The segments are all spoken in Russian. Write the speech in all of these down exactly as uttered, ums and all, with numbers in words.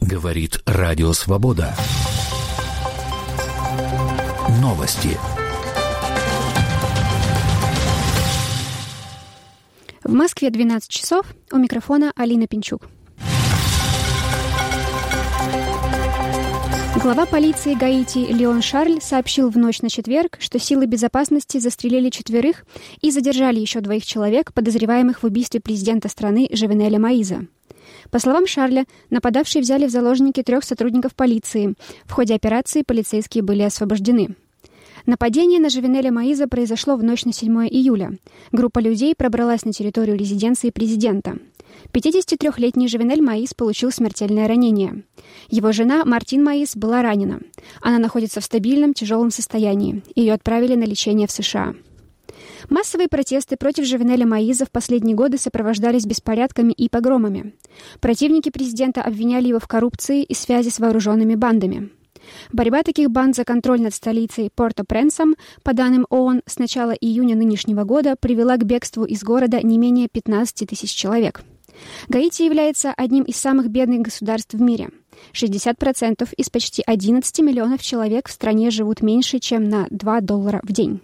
Говорит Радио Свобода. Новости. В Москве двенадцать часов. У микрофона Алина Пинчук. Глава полиции Гаити Леон Шарль сообщил в ночь на четверг, что силы безопасности застрелили четверых и задержали еще двоих человек, подозреваемых в убийстве президента страны Жовенеля Моиза. По словам Шарля, нападавшие взяли в заложники трех сотрудников полиции. В ходе операции полицейские были освобождены. Нападение на Жовенеля Моиза произошло в ночь на седьмое июля. Группа людей пробралась на территорию резиденции президента. пятидесятитрёхлетний Жовенель Моиз получил смертельное ранение. Его жена Мартин Моиз была ранена. Она находится в стабильном тяжелом состоянии. Ее отправили на лечение в США. Массовые протесты против Жовенеля Моиза в последние годы сопровождались беспорядками и погромами. Противники президента обвиняли его в коррупции и связи с вооруженными бандами. Борьба таких банд за контроль над столицей Порто-Пренсом, по данным ООН, с начала июня нынешнего года привела к бегству из города не менее пятнадцати тысяч человек. Гаити является одним из самых бедных государств в мире. шестьдесят процентов из почти одиннадцати миллионов человек в стране живут меньше, чем на два доллара в день.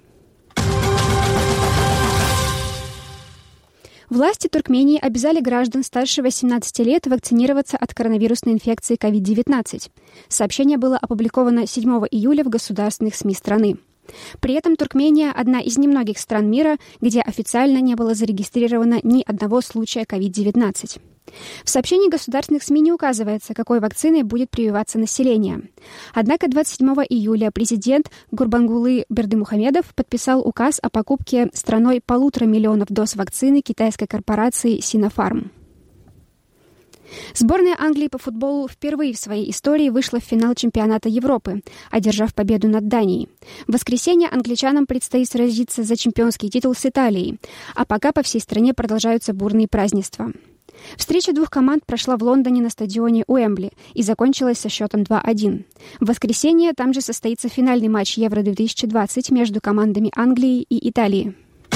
Власти Туркмении обязали граждан старше восемнадцати лет вакцинироваться от коронавирусной инфекции ковид девятнадцать. Сообщение было опубликовано седьмого июля в государственных СМИ страны. При этом Туркмения – одна из немногих стран мира, где официально не было зарегистрировано ни одного случая ковид девятнадцать. В сообщении государственных СМИ не указывается, какой вакциной будет прививаться население. Однако двадцать седьмого июля президент Гурбангулы Бердымухамедов подписал указ о покупке страной полутора миллионов доз вакцины китайской корпорации Sinopharm. Сборная Англии по футболу впервые в своей истории вышла в финал чемпионата Европы, одержав победу над Данией. В воскресенье англичанам предстоит сразиться за чемпионский титул с Италией, а пока по всей стране продолжаются бурные празднества. Встреча двух команд прошла в Лондоне на стадионе Уэмбли и закончилась со счетом два один. В воскресенье там же состоится финальный матч Евро две тысячи двадцать между командами Англии и Италии.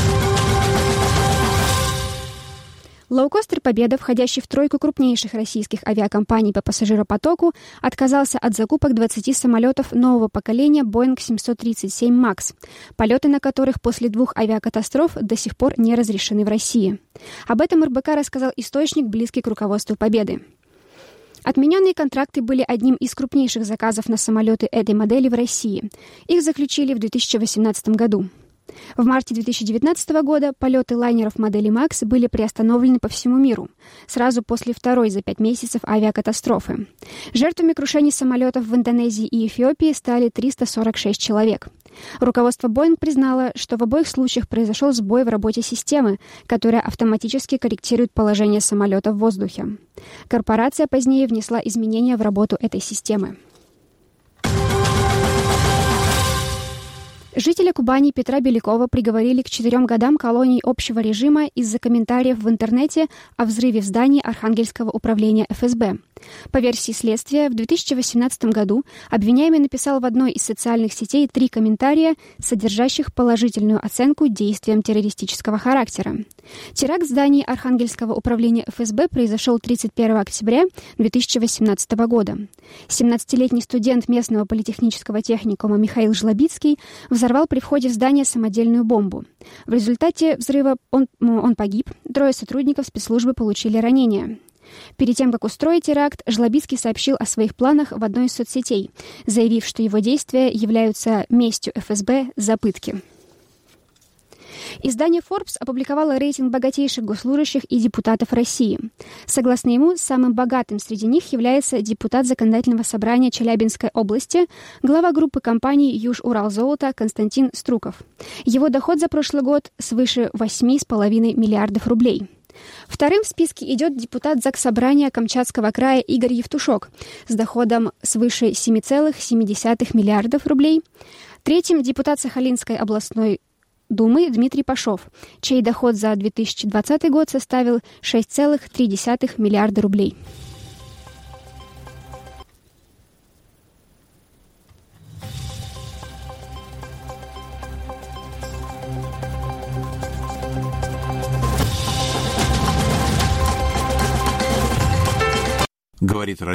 Лоукостер «Победа», входящий в тройку крупнейших российских авиакомпаний по пассажиропотоку, отказался от закупок двадцати самолетов нового поколения Боинг семьсот тридцать семь макс, полеты на которых после двух авиакатастроф до сих пор не разрешены в России. Об этом эр бэ ка рассказал источник, близкий к руководству «Победы». Отмененные контракты были одним из крупнейших заказов на самолеты этой модели в России. Их заключили в две тысячи восемнадцатом году. В марте две тысячи девятнадцатого года полеты лайнеров модели макс были приостановлены по всему миру, сразу после второй за пять месяцев авиакатастрофы. Жертвами крушений самолетов в Индонезии и Эфиопии стали триста сорок шесть человек. Руководство Боинг признало, что в обоих случаях произошел сбой в работе системы, которая автоматически корректирует положение самолета в воздухе. Корпорация позднее внесла изменения в работу этой системы. Жителя Кубани Петра Белякова приговорили к четырем годам колонии общего режима из-за комментариев в интернете о взрыве в здании Архангельского управления эф эс бэ. По версии следствия, в две тысячи восемнадцатом году обвиняемый написал в одной из социальных сетей три комментария, содержащих положительную оценку действиям террористического характера. Теракт в здании Архангельского управления эф эс бэ произошел тридцать первого октября две тысячи восемнадцатого года. семнадцатилетний студент местного политехнического техникума Михаил Жлобицкий взорвал при входе в здание самодельную бомбу. В результате взрыва он, он погиб, трое сотрудников спецслужбы получили ранения. Перед тем, как устроить теракт, Жлобицкий сообщил о своих планах в одной из соцсетей, заявив, что его действия являются местью эф эс бэ за пытки. Издание Forbes опубликовало рейтинг богатейших госслужащих и депутатов России. Согласно ему, самым богатым среди них является депутат Законодательного собрания Челябинской области, глава группы компаний «Юж-Урал-Золото» Константин Струков. Его доход за прошлый год свыше восемь с половиной миллиардов рублей. Вторым в списке идет депутат Заксобрания Камчатского края Игорь Евтушок с доходом свыше семь целых семь десятых миллиардов рублей. Третьим депутат Сахалинской областной Думы Дмитрий Пашов, чей доход за две тысячи двадцатый год составил шесть целых три десятых миллиарда рублей. Говорит